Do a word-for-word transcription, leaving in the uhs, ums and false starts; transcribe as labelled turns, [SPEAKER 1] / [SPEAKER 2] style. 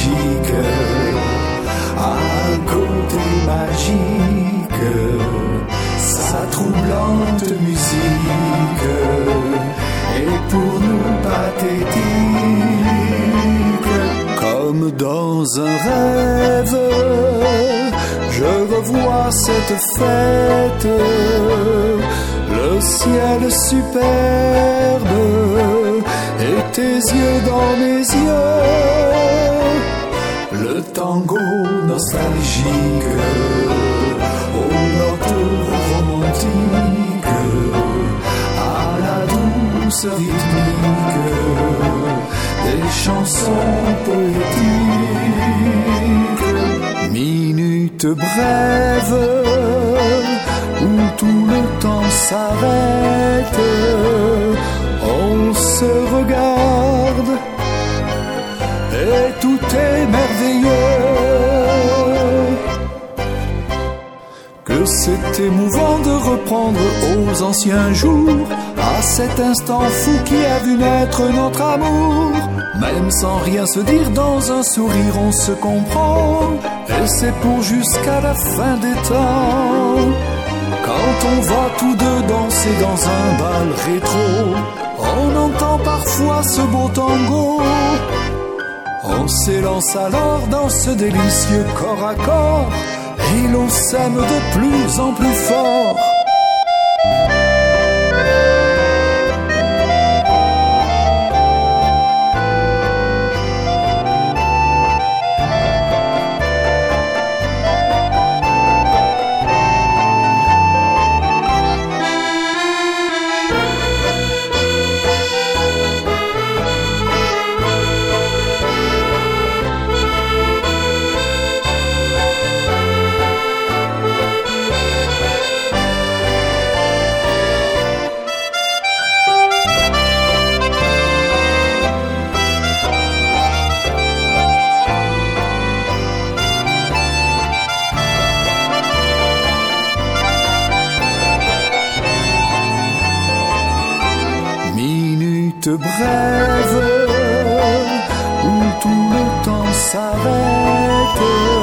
[SPEAKER 1] nostalgique, un côté magique, sa troublante musique est pour nous pathétique. Comme dans un rêve, je revois cette fête, le ciel superbe et tes yeux dans mes yeux, le tango nostalgique, aux notes romantiques, à la douce rythmique des chansons poétiques. Minute brève où tout le temps s'arrête, on se regarde et tout est merveilleux. Que c'est émouvant de reprendre aux anciens jours, à cet instant fou qui a vu naître notre amour. Même sans rien se dire, dans un sourire on se comprend, et c'est pour jusqu'à la fin des temps. Quand on va tous deux danser dans un bal rétro, on entend parfois ce beau tango. On s'élance alors dans ce délicieux corps à corps, et l'on s'aime de plus en plus fort. Brève où tout le temps s'arrête,